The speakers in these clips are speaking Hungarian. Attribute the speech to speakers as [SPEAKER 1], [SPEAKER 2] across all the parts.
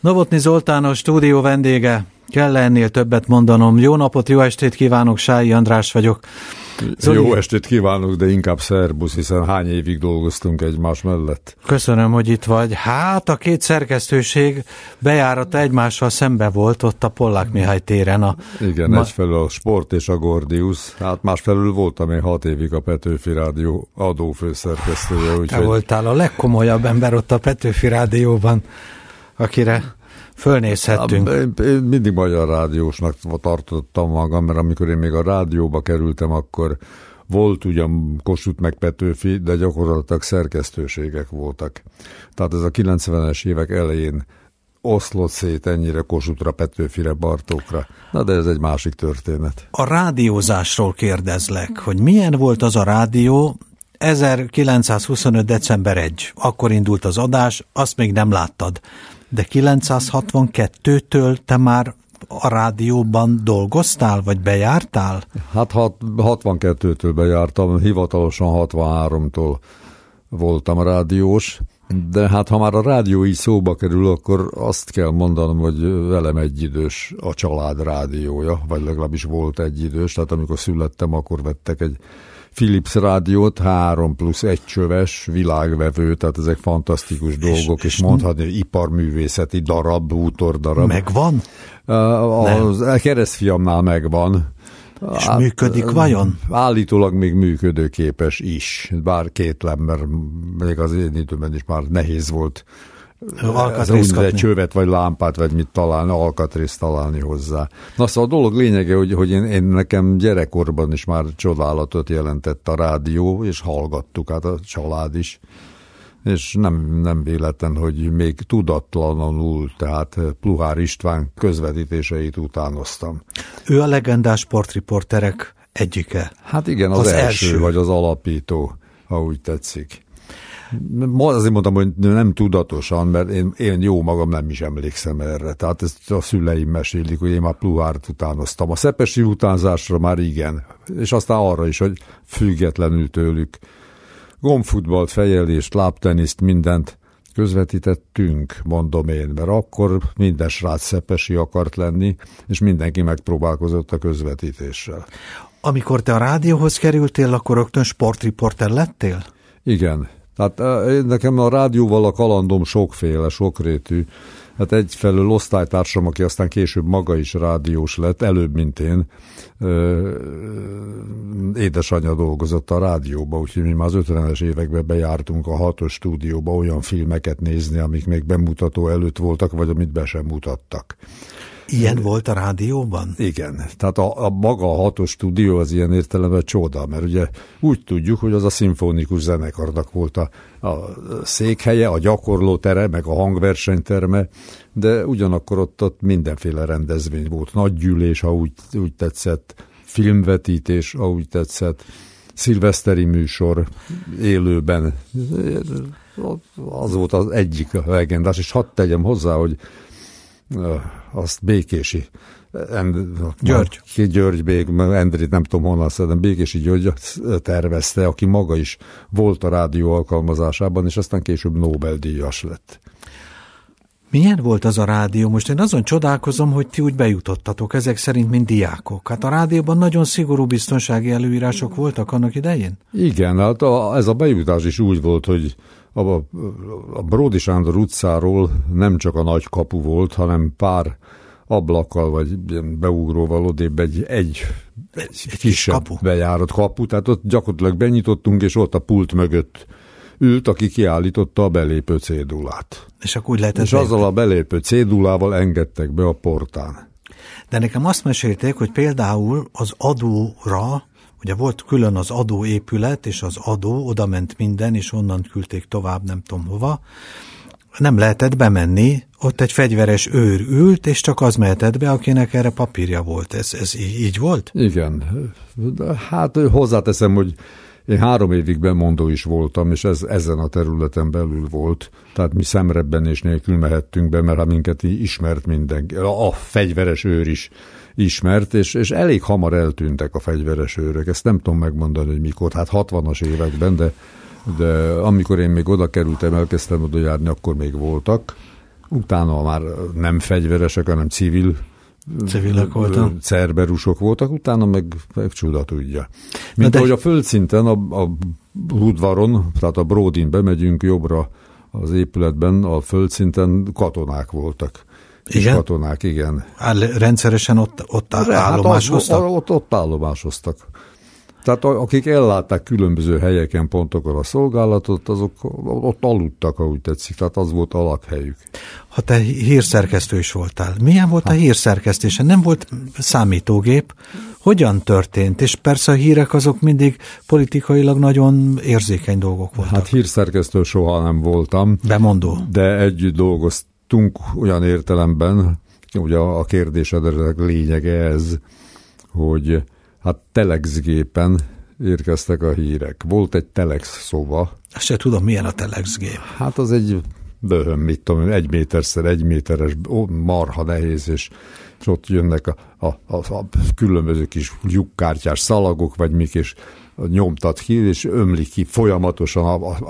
[SPEAKER 1] Novotny Zoltán a stúdió vendége. Kell ennél többet mondanom. Jó napot, jó estét kívánok, Sályi András vagyok.
[SPEAKER 2] Zoli... Jó estét kívánok, de inkább szerbusz, hiszen hány évig dolgoztunk egymás mellett.
[SPEAKER 1] Köszönöm, hogy itt vagy. Hát a két szerkesztőség bejárata egymással szembe volt ott a Pollák Mihály téren.
[SPEAKER 2] Igen, egyfelől a Sport és a Gordius, hát másfelől voltam én 6 évig a Petőfi Rádió adófőszerkesztője.
[SPEAKER 1] Te voltál a legkomolyabb ember ott a Petőfi Rádióban, akire fölnézhettünk.
[SPEAKER 2] Én mindig magyar rádiósnak tartottam magam, mert amikor én még a rádióba kerültem, akkor volt ugyan Kossuth meg Petőfi, de gyakorlatilag szerkesztőségek voltak. Tehát ez a 90-es évek elején oszlott szét ennyire Kossuthra, Petőfire, Bartókra. Na de ez egy másik történet.
[SPEAKER 1] A rádiózásról kérdezlek, hogy milyen volt az a rádió 1925. december 1. Akkor indult az adás, azt még nem láttad. De 962-től te már a rádióban dolgoztál, vagy bejártál?
[SPEAKER 2] Hát 62-től bejártam, hivatalosan 63-tól voltam rádiós, de hát ha már a rádió így szóba kerül, akkor azt kell mondanom, hogy velem egyidős a család rádiója, vagy legalábbis volt egyidős, tehát amikor születtem, akkor vettek egy Philips rádiót, 3+1 csöves, világvevő, tehát ezek fantasztikus dolgok, és mondhatni, hogy iparművészeti darab, bútordarab.
[SPEAKER 1] Megvan?
[SPEAKER 2] A keresztfiamnál megvan.
[SPEAKER 1] És működik vajon?
[SPEAKER 2] Állítólag még működőképes is, bár kétlem, mert még az én időben is már nehéz volt egy csövet, vagy lámpát, vagy mit találni, alkatrészt találni hozzá. Na szóval a dolog lényege, hogy én nekem gyerekkorban is már csodálatot jelentett a rádió, és hallgattuk, hát a család is. És nem véletlen, hogy még tudatlanul, tehát Pluhár István közvetítéseit utánoztam. Ő
[SPEAKER 1] a legendás sportriporterek egyike.
[SPEAKER 2] Hát igen, az első, vagy az alapító, ha úgy tetszik. Azért mondtam, hogy nem tudatosan, mert én jó magam nem is emlékszem erre. Tehát ezt a szüleim mesélik, hogy én már Pluhárt utánoztam. A szepesi utánzásra már igen, és aztán arra is, hogy függetlenül tőlük gombfutballt, fejelést, lábteniszt, mindent közvetítettünk, mondom én, mert akkor minden srác szepesi akart lenni, és mindenki megpróbálkozott a közvetítéssel.
[SPEAKER 1] Amikor te a rádióhoz kerültél, akkor rögtön sportriporter lettél?
[SPEAKER 2] Igen. Tehát nekem a rádióval a kalandom sokféle, sokrétű. Hát egyfelől osztálytársam, aki aztán később maga is rádiós lett, előbb, mint én, édesanyja dolgozott a rádióba, úgyhogy mi már az 50-es években bejártunk a 6-os stúdióba olyan filmeket nézni, amik még bemutató előtt voltak, vagy amit be sem mutattak.
[SPEAKER 1] Ilyen volt a rádióban?
[SPEAKER 2] Igen. Tehát a maga a 6-os stúdió az ilyen értelemben csoda, mert ugye úgy tudjuk, hogy az a szimfonikus zenekarnak volt a székhelye, a gyakorlótere, meg a hangversenyterme, de ugyanakkor ott mindenféle rendezvény volt. Nagygyűlés, ha úgy tetszett, filmvetítés, ha úgy tetszett, szilveszteri műsor élőben. Az volt az egyik legendás, és hadd tegyem hozzá, hogy azt Békési György Endrit nem tudom honnan szedem, Békési György tervezte, aki maga is volt a rádió alkalmazásában, és aztán később Nobel-díjas lett.
[SPEAKER 1] Milyen volt az a rádió? Most én azon csodálkozom, hogy ti úgy bejutottatok, ezek szerint, mint diákok. Hát a rádióban nagyon szigorú biztonsági előírások voltak annak idején?
[SPEAKER 2] Igen, hát ez a bejutás is úgy volt, hogy a Bródi Sándor utcáról nem csak a nagy kapu volt, hanem pár ablakkal, vagy beugróval odébb egy kisebb bejárat kapu, tehát ott gyakorlatilag benyitottunk, és ott a pult mögött ült, aki kiállította a belépő cédulát.
[SPEAKER 1] És akkor úgy lehetett.
[SPEAKER 2] És azzal a belépő cédulával engedtek be a portán.
[SPEAKER 1] De nekem azt mesélték, hogy például az adóra, ugye volt külön az adóépület, és az adó, oda ment minden, és onnan küldték tovább, nem tudom hova. Nem lehetett bemenni, ott egy fegyveres őr ült, és csak az mehetett be, akinek erre papírja volt. Ez így volt?
[SPEAKER 2] Igen. Hát hozzáteszem, hogy én 3 évig bemondó is voltam, és ez ezen a területen belül volt. Tehát mi szemrebbenés nélkül mehettünk be, mert minket ismert mindenki. A fegyveres őr is ismert, és elég hamar eltűntek a fegyveres őrök. Ezt nem tudom megmondani, hogy mikor. Hát 60-as években, de amikor én még oda kerültem, elkezdtem oda járni, akkor még voltak. utána már nem fegyveresek, hanem
[SPEAKER 1] civilek voltak.
[SPEAKER 2] Cerberusok voltak, utána meg csuda tudja. Mint ahogy a földszinten, a udvaron, tehát a Bródin bemegyünk jobbra az épületben, a földszinten katonák voltak.
[SPEAKER 1] Igen?
[SPEAKER 2] Katonák, igen.
[SPEAKER 1] Rendszeresen ott állomásoztak?
[SPEAKER 2] Ott állomásoztak. Tehát akik ellátták különböző helyeken, pontokon a szolgálatot, azok ott aludtak, ahogy tetszik. Tehát az volt a lakhelyük.
[SPEAKER 1] Ha te hírszerkesztő is voltál, milyen volt a hírszerkesztése? Nem volt számítógép? Hogyan történt? És persze a hírek azok mindig politikailag nagyon érzékeny dolgok voltak.
[SPEAKER 2] Hát hírszerkesztő soha nem voltam.
[SPEAKER 1] Bemondó.
[SPEAKER 2] De együtt dolgoztunk olyan értelemben, ugye a kérdésednek lényege ez, hogy hát telexgépen érkeztek a hírek. Volt egy telex szoba.
[SPEAKER 1] Azt se tudom, milyen a telexgép.
[SPEAKER 2] Hát az egy böhöm, mit tudom, 1 méterszer 1 méteres, marha nehéz, és ott jönnek a különböző kis lyukkártyás szalagok, vagy mik, és nyomtat ki, és ömlik ki folyamatosan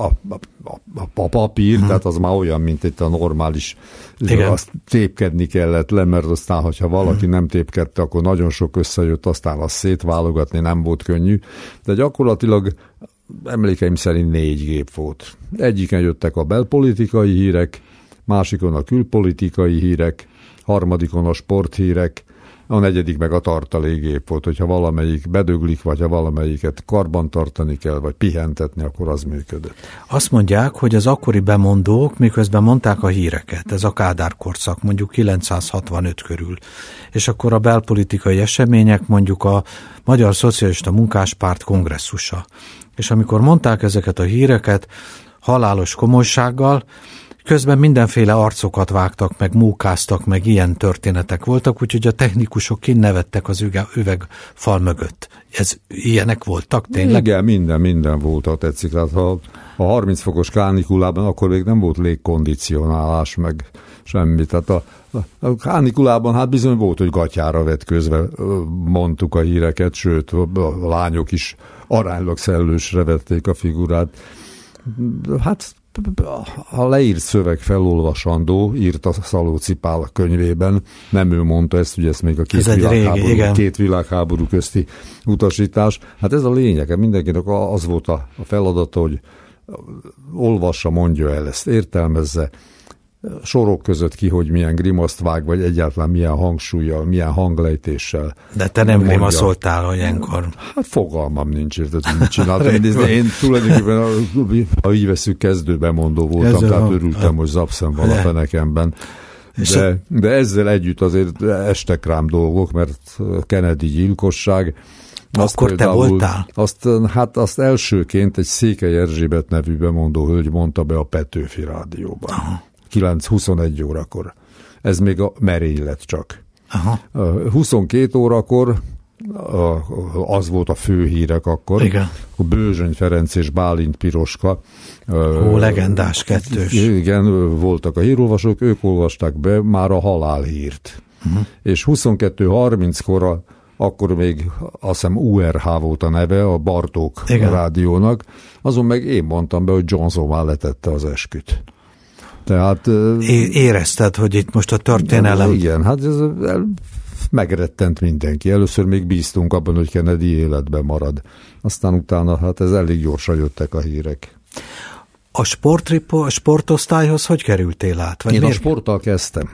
[SPEAKER 2] a papír, tehát az már olyan, mint itt a normális, azt tépkedni kellett le, mert aztán, hogyha valaki nem tépkedte, akkor nagyon sok összejött, aztán azt szétválogatni nem volt könnyű, de gyakorlatilag emlékeim szerint 4 gép volt. Egyiken jöttek a belpolitikai hírek, másikon a külpolitikai hírek, harmadikon a sporthírek, a negyedik meg a tartalékgép volt, hogyha valamelyik bedöglik, vagy ha valamelyiket karban tartani kell, vagy pihentetni, akkor az működött.
[SPEAKER 1] Azt mondják, hogy az akkori bemondók miközben mondták a híreket, ez a Kádár korszak, mondjuk 965 körül, és akkor a belpolitikai események, mondjuk a Magyar Szocialista Munkáspárt kongresszusa. És amikor mondták ezeket a híreket, halálos komolysággal, közben mindenféle arcokat vágtak, meg mókáztak, meg ilyen történetek voltak, úgyhogy a technikusok kinnevettek az üvegfal mögött. Ilyenek voltak tényleg?
[SPEAKER 2] Igen, minden volt, ha tetszik. Tehát ha a 30 fokos kánikulában akkor még nem volt légkondicionálás, meg semmi. Tehát a kánikulában hát bizony volt, hogy gatyára vetközve mondtuk a híreket, sőt, a lányok is aránylag szellősre vették a figurát. Hát a leírt szöveg felolvasandó, írt a Szalóci Pál a könyvében, nem ő mondta ezt, ugye ezt még a két világháború közti utasítás. Hát ez a lényeg, mindenkinek az volt a feladata, hogy olvassa, mondja el ezt, értelmezze, sorok között ki, hogy milyen grimaszt vág, vagy egyáltalán milyen hangsúllyal, milyen hanglejtéssel.
[SPEAKER 1] De te nem grimaszoltál olyankor.
[SPEAKER 2] Hát fogalmam nincs, érted, hogy mit csináltam. Én tulajdonképpen, ha így veszük, kezdőbemondó voltam, tehát örültem, hogy zapszem van a fenekemben. De ezzel együtt azért estek rám dolgok, mert Kennedy gyilkosság.
[SPEAKER 1] Akkor te voltál?
[SPEAKER 2] Azt elsőként egy Székely Erzsébet nevű bemondó hölgy mondta be a Petőfi Rádióban. Aha. 21 órakor. Ez még a merénylet csak. Aha. 22 órakor az volt a fő hírek akkor.
[SPEAKER 1] Igen.
[SPEAKER 2] Bőzsöny Ferenc és Bálint Piroska.
[SPEAKER 1] Legendás kettős.
[SPEAKER 2] Igen, voltak a hírolvasók, ők olvasták be már a halálhírt. És 22:30-kor akkor még azt hiszem URH volt a neve, a Bartók rádiónak, azon meg én mondtam be, hogy Johnson már letette az esküt. Tehát,
[SPEAKER 1] érezted, hogy itt most a történelem...
[SPEAKER 2] Igen, hát ez megrettent mindenki. Először még bíztunk abban, hogy Kennedy életben marad. Aztán utána, hát ez elég gyorsan jöttek a hírek.
[SPEAKER 1] A sportosztályhoz hogy kerültél át? Vagy
[SPEAKER 2] én a sporttal kezdtem.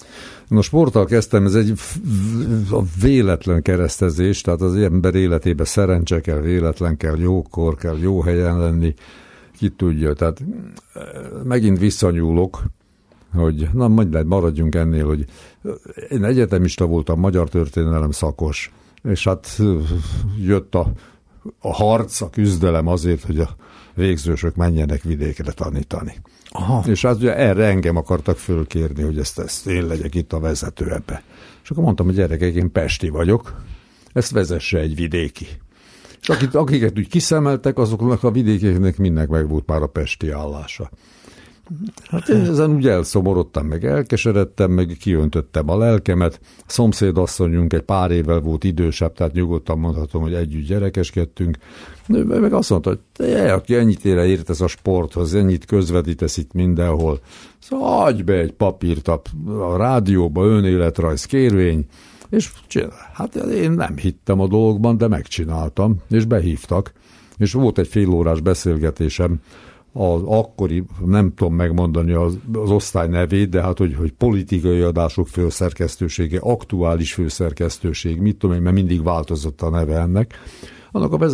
[SPEAKER 2] Ez egy véletlen keresztezés, tehát az ember életében szerencse kell, véletlen kell, jókor kell, jó helyen lenni, ki tudja. Tehát megint visszanyúlok, hogy maradjunk ennél, hogy én egyetemista voltam, magyar történelem szakos, és hát jött a harc, a küzdelem azért, hogy a végzősök menjenek vidékre tanítani. Aha. És hát ugye erre engem akartak fölkérni, hogy ezt én legyek itt a vezető ebbe. És akkor mondtam, hogy gyerekek, én pesti vagyok, ezt vezesse egy vidéki. És akiket úgy kiszemeltek, azoknak a vidékeknek mindnek meg volt már a pesti állása. Hát én ezen úgy elszomorodtam, meg elkeseredtem, meg kiöntöttem a lelkemet. Szomszédasszonyunk egy pár évvel volt idősebb, tehát nyugodtan mondhatom, hogy együtt gyerekeskedtünk. Meg azt mondta, hogy te, aki ennyit értesz a sporthoz, ennyit közvetítesz itt mindenhol, szóval adj be egy papírt a rádióba, önéletrajz kérvény, és hát én nem hittem a dologban, de megcsináltam, és behívtak. És volt egy félórás beszélgetésem az akkori, nem tudom megmondani az osztály nevét, de hát, hogy politikai adások főszerkesztősége, aktuális főszerkesztőség, mit tudom én, mert mindig változott a neve ennek. Annak a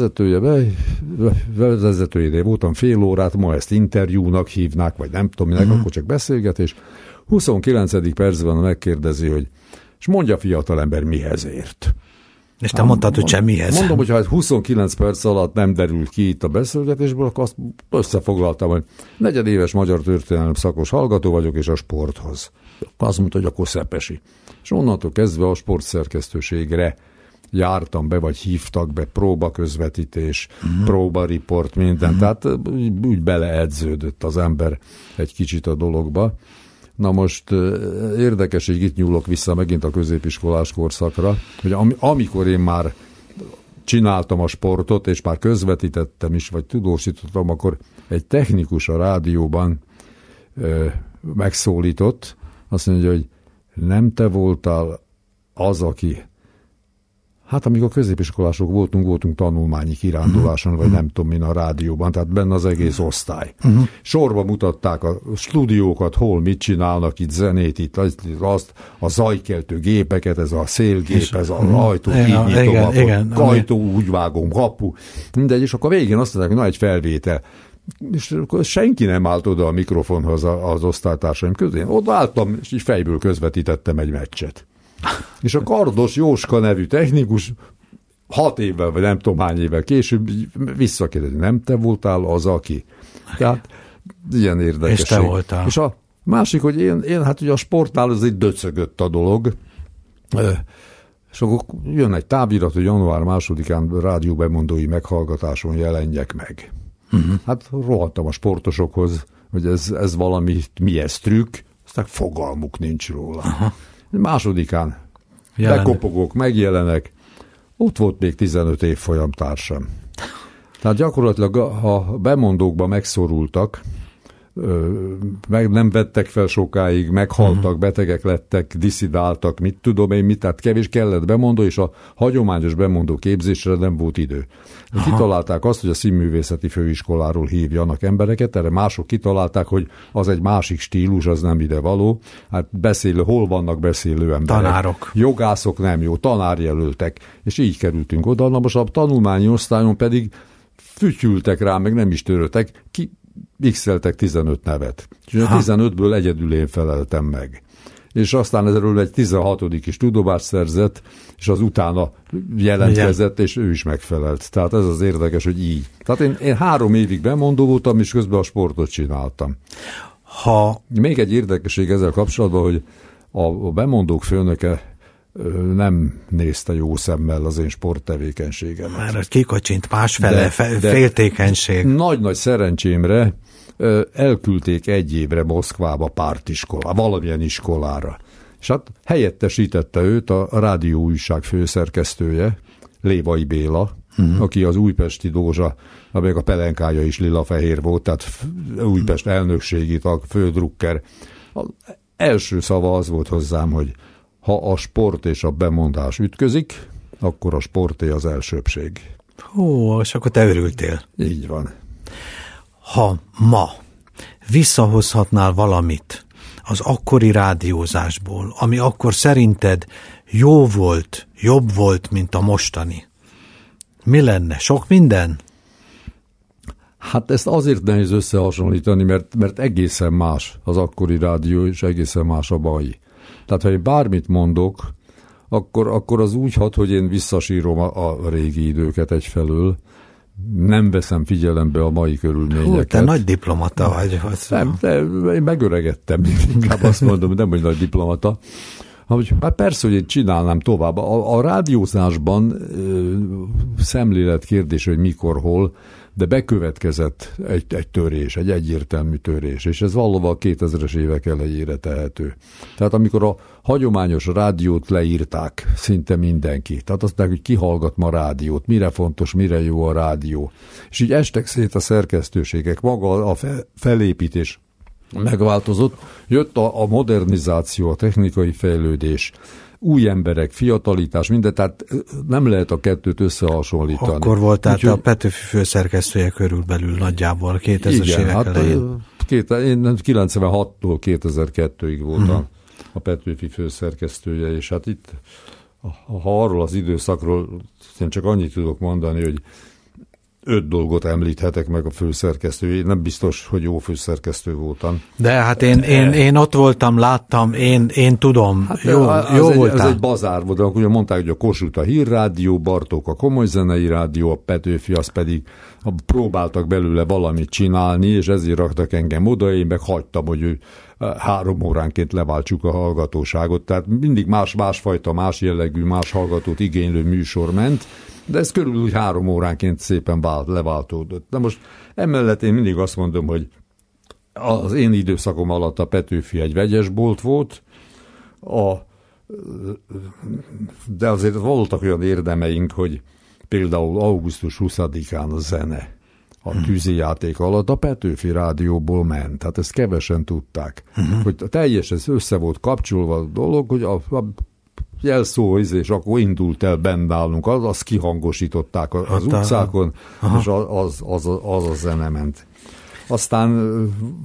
[SPEAKER 2] vezetőjénél voltam fél órát, ma ezt interjúnak hívnák, vagy nem tudom minek, akkor csak beszélgetés. 29. percben megkérdezi, hogy és mondja fiatalember, mihez ért.
[SPEAKER 1] És te mondtad, hogy semmihez.
[SPEAKER 2] Mondom, hogy ha 29 perc alatt nem derült ki itt a beszélgetésből, akkor azt összefoglaltam, hogy negyedéves magyar történelem szakos hallgató vagyok, és a sporthoz. Azt mondta, hogy akkor Szepesi. És onnantól kezdve a sportszerkesztőségre jártam be, vagy hívtak be, próbaközvetítés, próbariport, minden. Tehát úgy beleedződött az ember egy kicsit a dologba. Na most érdekes, hogy itt nyúlok vissza megint a középiskolás korszakra, hogy amikor én már csináltam a sportot, és már közvetítettem is, vagy tudósítottam, akkor egy technikus a rádióban megszólított, azt mondja, hogy nem te voltál az, aki hát amikor középiskolások voltunk tanulmányi kiránduláson, vagy nem tudom min a rádióban, tehát benne az egész osztály. Sorba mutatták a stúdiókat, hol mit csinálnak, itt zenét, itt azt, a zajkeltő gépeket, ez a szélgép, ez a ajtó, kajtó, úgy vágom, kapu, mindegy, és akkor végén azt mondták, hogy na egy felvétel. És senki nem állt oda a mikrofonhoz az osztálytársaim közé. Én oda álltam, és így fejből közvetítettem egy meccset. És a Kardos Jóska nevű technikus 6 évvel, vagy nem tudom hány évvel később visszakérdezi, nem te voltál az, aki? Tehát ilyen érdekesség.
[SPEAKER 1] És te voltál.
[SPEAKER 2] És a másik, hogy én hát ugye a sportnál az egy döcögött a dolog, és akkor jön egy távirat, hogy január 2-án rádióbemondói meghallgatáson jelenjek meg. Hát rohadtam a sportosokhoz, hogy ez valami, mi ez trükk, aztán fogalmuk nincs róla. 2-án bekopogok, megjelenek, ott volt még 15 évfolyam társam. Tehát gyakorlatilag a bemondókba megszorultak, meg nem vettek fel sokáig, meghaltak, betegek lettek, diszidáltak, mit tudom én, mit, tehát kevés kellett bemondó, és a hagyományos bemondó képzésre nem volt idő. Kitalálták azt, hogy a színművészeti főiskoláról hívjanak embereket, erre mások kitalálták, hogy az egy másik stílus, az nem ide való. Hát hol vannak beszélő emberek?
[SPEAKER 1] Tanárok.
[SPEAKER 2] Jogászok nem jó, tanárjelöltek, és így kerültünk oda. Na most a tanulmányi osztályon pedig fütyültek rá, meg nem is töröltek, x-eltek 15 nevet. És a 15-ből egyedül én feleltem meg. És aztán ezzel egy 16. is tudomást szerzett, és az utána jelentkezett, és ő is megfelelt. Tehát ez az érdekes, hogy így. Tehát én 3 évig bemondó voltam, és közben a sportot csináltam. Még egy érdekesség ezzel kapcsolatban, hogy a bemondók főnöke nem nézte jó szemmel az én sporttevékenységemet.
[SPEAKER 1] Már kikacsint másfele, féltékenység.
[SPEAKER 2] Nagy-nagy szerencsémre elküldték 1 évre Moszkvába pártiskola, valamilyen iskolára. És hát helyettesítette őt a rádió újság főszerkesztője, Lévai Béla, aki az újpesti Dózsa, amelyek a pelenkája is lila-fehér volt, tehát Újpest elnökségi tag, fődrukker. Az első szava az volt hozzám, hogy ha a sport és a bemondás ütközik, akkor a sporté az elsőbbség.
[SPEAKER 1] És akkor te örültél.
[SPEAKER 2] Így van.
[SPEAKER 1] Ha ma visszahozhatnál valamit az akkori rádiózásból, ami akkor szerinted jó volt, jobb volt, mint a mostani, mi lenne? Sok minden?
[SPEAKER 2] Hát ezt azért nehéz összehasonlítani, mert egészen más az akkori rádió, és egészen más a mai. Tehát, ha én bármit mondok, akkor az úgy hat, hogy én visszasírom a régi időket egyfelől, nem veszem figyelembe a mai körülményeket.
[SPEAKER 1] Te nagy diplomata vagy.
[SPEAKER 2] Nem, de én megöregedtem, inkább azt mondom, nem, hogy nagy diplomata. Hát persze, hogy én csinálnám tovább. A rádiózásban szemlélet kérdés, hogy mikor, hol, de bekövetkezett egy törés, egy egyértelmű törés, és ez valóban a 2000-es évek elejére tehető. Tehát amikor a hagyományos rádiót leírták szinte mindenki, tehát azt mondták, hogy ki hallgat ma rádiót, mire fontos, mire jó a rádió, és így estek szét a szerkesztőségek, maga a felépítés megváltozott, jött a modernizáció, a technikai fejlődés, új emberek, fiatalítás, minden, tehát nem lehet a kettőt összehasonlítani.
[SPEAKER 1] Akkor volt tehát a Petőfi főszerkesztője körülbelül nagyjából 2000-es évek elején.
[SPEAKER 2] Én 96-tól 2002-ig voltam a Petőfi főszerkesztője, és hát itt, ha arról az időszakról én csak annyit tudok mondani, hogy 5 dolgot említhetek meg a főszerkesztő. Én nem biztos, hogy jó főszerkesztő voltam.
[SPEAKER 1] De hát én ott voltam, láttam, én tudom. Hát jó voltam.
[SPEAKER 2] Ez egy bazár volt, akkor ugye mondták, hogy a Kossuth a hírrádió, Bartók a komoly zenei rádió, a Petőfi az pedig próbáltak belőle valamit csinálni, és ezért raktak engem oda, én meg hagytam, hogy ő 3 óránként leváltsuk a hallgatóságot. Tehát mindig másfajta, más jellegű, más hallgatót igénylő műsor ment, de ez körülbelül 3 óránként szépen leváltódott. De most emellett én mindig azt mondom, hogy az én időszakom alatt a Petőfi egy vegyesbolt volt, de azért voltak olyan érdemeink, hogy például augusztus 20-án a zene a tűzijáték alatt a Petőfi rádióból ment. Tehát ezt kevesen tudták. Hogy teljesen össze volt kapcsolva a dolog, hogy a jelszó, és akkor indult el bent nálunk, azt kihangosították az utcákon, és az a zene ment. Aztán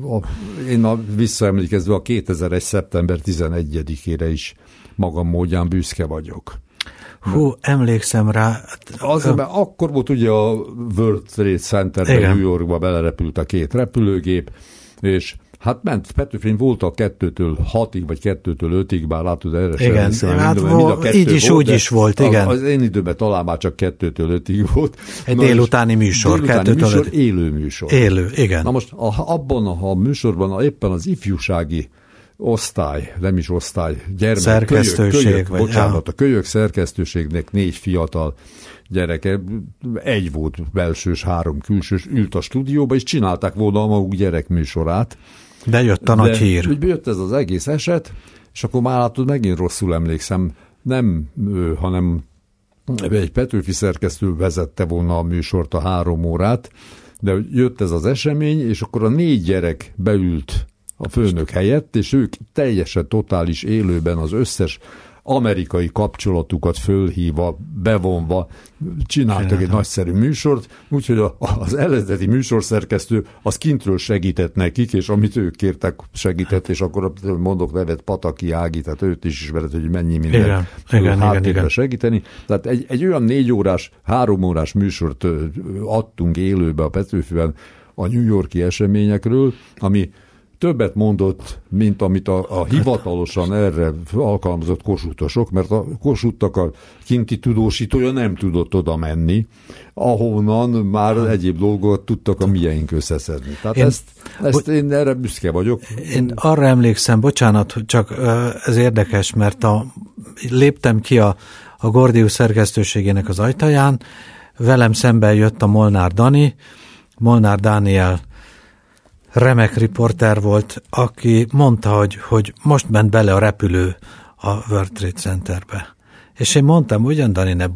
[SPEAKER 2] én visszaemlékezve a 2001. szeptember 11-ére is magam módján büszke vagyok.
[SPEAKER 1] Hú, emlékszem rá.
[SPEAKER 2] Mert akkor volt ugye a World Trade Centerben New Yorkba belerepült a 2 repülőgép, és hát ment, Petőfin volt a 2-től 6-ig, vagy 2-től 5-ig, bár látod erre sem.
[SPEAKER 1] Igen, hát így is, úgy is volt, igen.
[SPEAKER 2] Az én időben talán már csak 2-től 5-ig volt.
[SPEAKER 1] Egy délutáni műsor, 2-től 5.
[SPEAKER 2] Élő műsor.
[SPEAKER 1] Élő, igen.
[SPEAKER 2] Na most abban a műsorban éppen az ifjúsági osztály, nem is osztály,
[SPEAKER 1] szerkesztőség,
[SPEAKER 2] a kölyök szerkesztőségnek 4 fiatal gyereke, 1 volt belsős, 3 külsős, ült a stúdióba, és csinálták volna a maguk gyerekműsorát.
[SPEAKER 1] De jött a nagy hír.
[SPEAKER 2] Úgy jött ez az egész eset, és akkor már látod, megint rosszul emlékszem, nem ő, hanem egy Petőfi szerkesztő vezette volna a műsort, a 3 órát, de jött ez az esemény, és akkor a 4 gyerek beült a főnök helyett, és ők teljesen totális élőben az összes amerikai kapcsolatukat fölhívva, bevonva csináltak egy nagyszerű műsort, úgyhogy az eredeti műsorszerkesztő az kintről segített nekik, és amit ők kértek, segített, és akkor mondok nevet, Pataki Ági, tehát őt is ismered, hogy mennyi minden háttérbe segíteni. Tehát egy olyan 4 órás, 3 órás műsort adtunk élőbe a Petőfiben a New York-i eseményekről, ami többet mondott, mint amit a hivatalosan erre alkalmazott kossuthosok, mert a Kossuthnak a kinti tudósítója nem tudott oda menni, ahonnan már egyéb dolgot tudtak a mieink összeszedni. Tehát én erre büszke vagyok.
[SPEAKER 1] Én arra emlékszem, bocsánat, csak ez érdekes, mert léptem ki a Gordius szerkesztőségének az ajtaján, velem szemben jött a Molnár Dani, Molnár Dániel remek riporter volt, aki mondta, hogy most ment bele a repülő a World Trade Centerbe. És én mondtam, ugyan Dani, nem,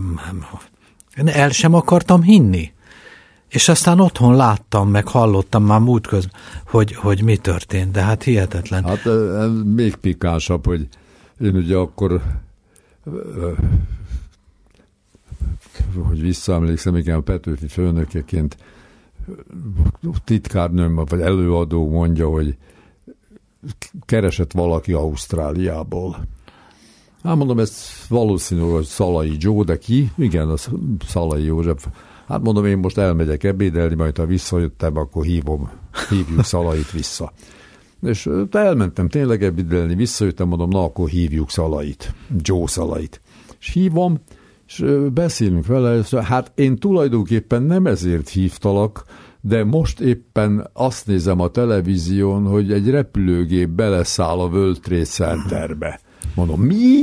[SPEAKER 1] el sem akartam hinni. És aztán otthon láttam, meg hallottam már múlt közben, hogy mi történt, de hát hihetetlen.
[SPEAKER 2] Hát még pikánsabb, hogy én ugye akkor, hogy visszaemlékszem, igen, a Petőfi főnökeként titkárnőm, vagy előadó mondja, hogy keresett valaki Ausztráliából. Hát mondom, ez valószínűleg hogy Szalai Joe, de ki? Igen, az Szalai József. Hát mondom, én most elmegyek ebédelni, majd ha visszajöttem, akkor hívjuk Szalait vissza. És elmentem tényleg ebédelni, visszajöttem, mondom, na akkor hívjuk Szalait, Joe Szalait. És hívom, és beszélünk vele, hát én tulajdonképpen nem ezért hívtalak, de most éppen azt nézem a televízión, hogy egy repülőgép beleszáll a World Trade Centerbe. Mondom, mi?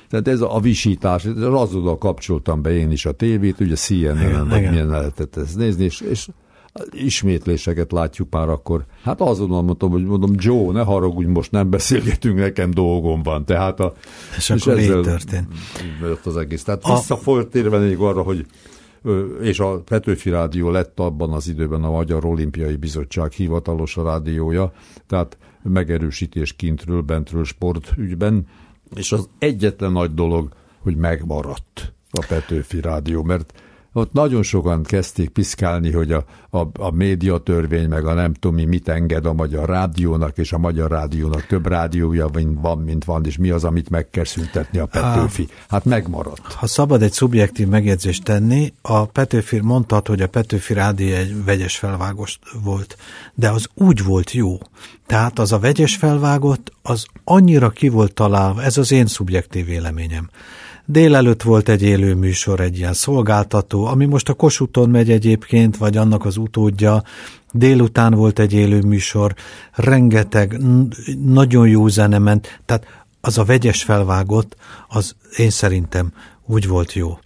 [SPEAKER 2] Tehát ez a visítás, azzal kapcsoltam be én is a tévét, ugye CNN-en, vagy milyen lehetett ezt nézni, és ismétléseket látjuk már akkor. Hát azonnal mondom, Joe, ne haragudj, most nem beszélgetünk, nekem dolgom van. Tehát
[SPEAKER 1] és akkor így történt.
[SPEAKER 2] Az egész. Tehát visszafortérve még arra, hogy és a Petőfi Rádió lett abban az időben a Magyar Olimpiai Bizottság hivatalos rádiója, tehát megerősítés kintről, bentről sportügyben, és az egyetlen nagy dolog, hogy megmaradt a Petőfi Rádió, mert ott nagyon sokan kezdték piszkálni, hogy a médiatörvény, meg a nem tudom mi mit enged a Magyar Rádiónak, és a Magyar Rádiónak több rádiója van, mint van, és mi az, amit meg kell szüntetni a Petőfi. Hát megmaradt. Ha
[SPEAKER 1] szabad egy szubjektív megjegyzést tenni, a Petőfi mondtad, hogy a Petőfi Rádió egy vegyes felvágos volt, de az úgy volt jó. Tehát az a vegyes felvágott, az annyira ki volt találva, ez az én szubjektív véleményem. Délelőtt volt egy élő műsor, egy ilyen szolgáltató, ami most a Kossuthon megy egyébként, vagy annak az utódja. Délután volt egy élő műsor, rengeteg, nagyon jó zene ment, tehát az a vegyes felvágott, az én szerintem úgy volt jó.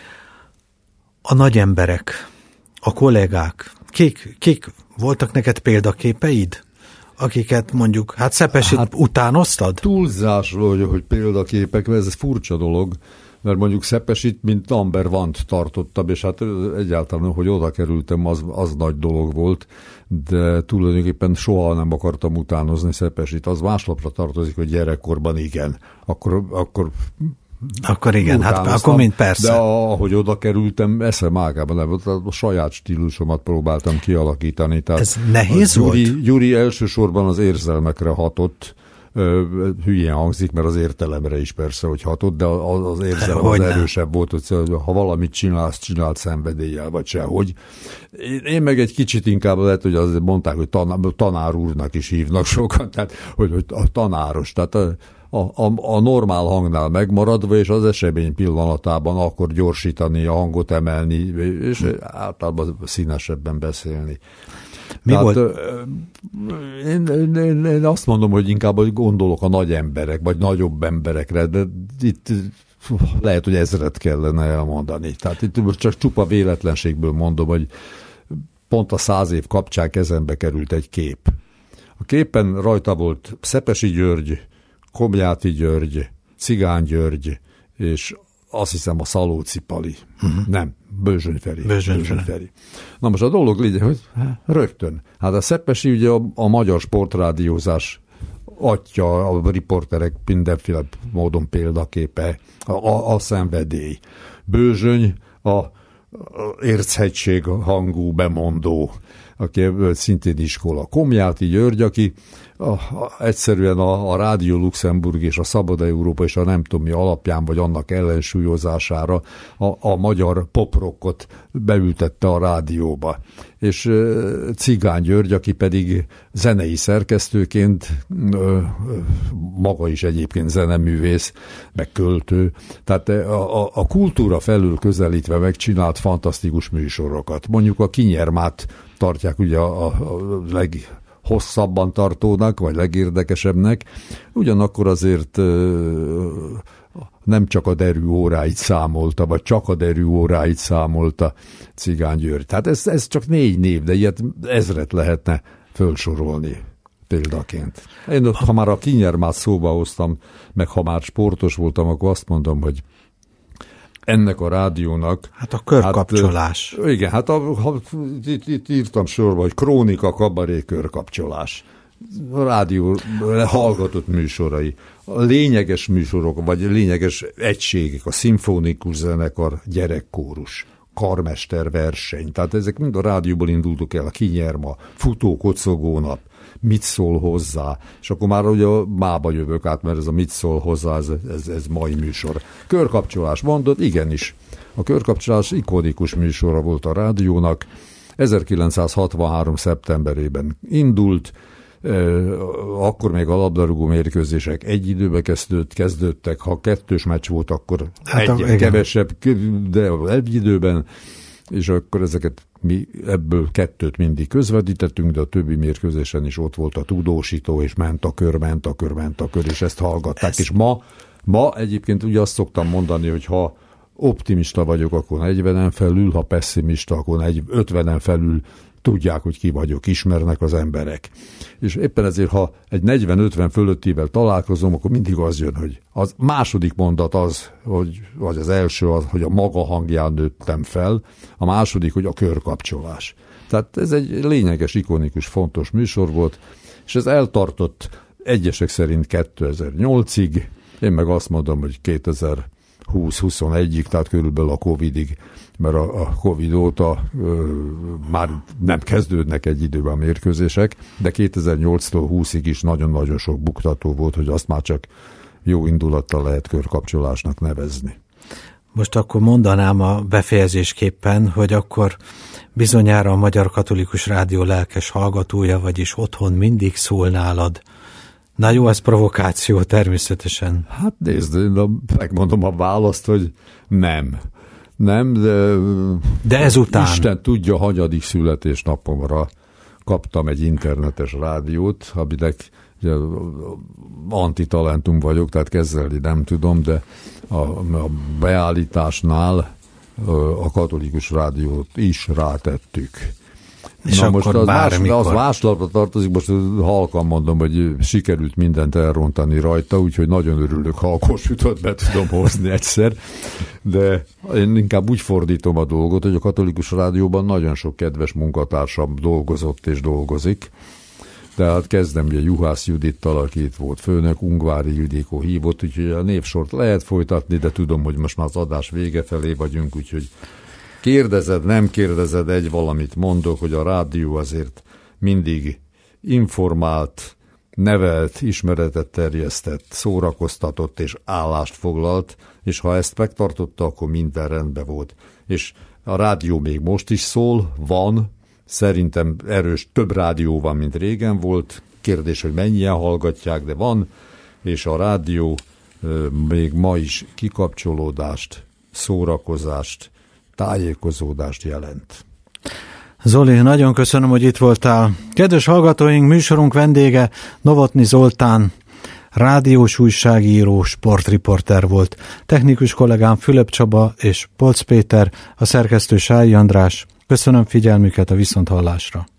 [SPEAKER 1] A nagy emberek, a kollégák, kik voltak neked példaképeid? Akiket mondjuk, hát Szepesit utánoztad?
[SPEAKER 2] Túlzás, hogy példaképek, mert ez furcsa dolog, mert mondjuk Szepesit, mint number one-t tartottam, és hát egyáltalán, hogy oda kerültem, az nagy dolog volt, de tulajdonképpen soha nem akartam utánozni Szepesit. Az máslapra tartozik, hogy gyerekkorban igen. Akkor igen, hát akkor mind persze. De ahogy oda kerültem, eszem ágában, a saját stílusomat próbáltam kialakítani. Tehát
[SPEAKER 1] ez nehéz volt?
[SPEAKER 2] Gyuri elsősorban az érzelmekre hatott, hülyén hangzik, mert az értelemre is persze, hogy hatott, de az érzelem az erősebb volt, hogy ha valamit csinált szenvedéllyel, vagy sehogy. Én meg egy kicsit inkább lehet, hogy azért mondták, hogy tanár úrnak is hívnak sokan, tehát hogy a tanáros, tehát a normál hangnál megmaradva, és az esemény pillanatában akkor gyorsítani, a hangot emelni, és általában színesebben beszélni. Én azt mondom, hogy inkább hogy gondolok a nagy emberek, vagy nagyobb emberekre, de itt lehet, hogy ezret kellene elmondani. Tehát itt most csak csupa véletlenségből mondom, hogy pont a 100 év kapcsán kezembe került egy kép. A képen rajta volt Szepesi György, Komjáti György, Cigány György, és azt hiszem a Szalóci Pali. Nem, Bőzsöny Feri. Na most a dolog lényeg, hogy rögtön. Hát a Szepesi ugye a magyar sportrádiózás atya, a riporterek mindenféle módon példaképe, a szenvedély. Bőzsöny a Érchegység hangú bemondó, aki szintén iskola. Komjáti György, aki egyszerűen a Rádió Luxemburg és a Szabad Európa és a nem tudom mi alapján, vagy annak ellensúlyozására a magyar poprockot beültette a rádióba. És Cigány György, aki pedig zenei szerkesztőként, maga is egyébként zeneművész, meg költő, tehát a kultúra felül közelítve megcsinált fantasztikus műsorokat. Mondjuk a Kinyermát tartják ugye a leghosszabban tartónak, vagy legérdekesebbnek, ugyanakkor azért nem csak a derű óráit számolta, vagy csak a derű óráit számolta Cigány György. Tehát ez csak 4 név, de ilyet ezret lehetne fölsorolni példaként. Én, ha már a Kinyermát szóba hoztam, meg ha már sportos voltam, akkor azt mondom, hogy ennek a rádiónak...
[SPEAKER 1] Hát a körkapcsolás.
[SPEAKER 2] Hát, igen, hát itt írtam sorba, hogy krónika, kabaré, körkapcsolás. A rádió hallgatott műsorai. A lényeges műsorok, vagy lényeges egységek, a szimfonikus zenekar, gyerekkórus, karmesterverseny. Tehát ezek mind a rádióból indultuk el, a Kinyerma, futó-kocogónap, mit szól hozzá, és akkor már ugye mába jövök át, mert ez a mit szól hozzá, ez mai műsor. Körkapcsolás mondod, igenis. A körkapcsolás ikonikus műsora volt a rádiónak, 1963. szeptemberében indult, akkor még a labdarúgó mérkőzések egy időbe kezdődtek, ha 2-s meccs volt, akkor kevesebb, de egy időben, és akkor ezeket mi ebből 2 mindig közvetítettünk, de a többi mérkőzésen is ott volt a tudósító, és ment a kör, és ezt hallgatták. És Ma egyébként ugye azt szoktam mondani, hogy ha optimista vagyok, akkor 40-en felül, ha pessimista, akkor 50-en felül tudják, hogy ki vagyok, ismernek az emberek. És éppen ezért, ha egy 40-50 fölöttivel találkozom, akkor mindig az jön, hogy az második mondat az, vagy az első az, hogy a maga hangján nőttem fel, a második, hogy a körkapcsolás. Tehát ez egy lényeges, ikonikus, fontos műsor volt, és ez eltartott egyesek szerint 2008-ig, én meg azt mondom, hogy 2020-21-ig, tehát körülbelül a Covidig, mert a Covid óta már nem kezdődnek egy időben a mérkőzések, de 2008-tól 20-ig is nagyon-nagyon sok buktató volt, hogy azt már csak jó indulattal lehet körkapcsolásnak nevezni.
[SPEAKER 1] Most akkor mondanám a befejezésképpen, hogy akkor bizonyára a Magyar Katolikus Rádió lelkes hallgatója, vagyis otthon mindig szól nálad. Na jó, ez provokáció természetesen.
[SPEAKER 2] Hát nézd, én megmondom a választ, hogy nem. Nem,
[SPEAKER 1] de ezután.
[SPEAKER 2] Isten tudja, hanyadik születésnapomra kaptam egy internetes rádiót, aminek ugye, antitalentum vagyok, tehát kezelni nem tudom, de a beállításnál a Katolikus Rádiót is rátettük.
[SPEAKER 1] És na most az
[SPEAKER 2] máslapra tartozik, most halkan mondom, hogy sikerült mindent elrontani rajta, úgyhogy nagyon örülök, ha a Kossuthot be tudom hozni egyszer, de én inkább úgy fordítom a dolgot, hogy a Katolikus Rádióban nagyon sok kedves munkatársam dolgozott és dolgozik, tehát kezdem ugye Juhász Judittal, aki itt volt főnök, Ungvári Ildikó hívott, úgyhogy a névsort lehet folytatni, de tudom, hogy most már az adás vége felé vagyunk, úgyhogy kérdezed, nem kérdezed, egy valamit mondok, hogy a rádió azért mindig informált, nevelt, ismeretet terjesztett, szórakoztatott és állást foglalt, és ha ezt megtartotta, akkor minden rendben volt. És a rádió még most is szól, van, szerintem erős, több rádió van, mint régen volt, kérdés, hogy mennyien hallgatják, de van, és a rádió még ma is kikapcsolódást, szórakozást, tájékozódást jelent.
[SPEAKER 1] Zoli, nagyon köszönöm, hogy itt voltál. Kedves hallgatóink, műsorunk vendége Novotny Zoltán, rádiós újságíró, sportriporter volt. Technikus kollégám Fülöp Csaba és Polc Péter, a szerkesztő Sályi András. Köszönöm figyelmüket, a viszonthallásra.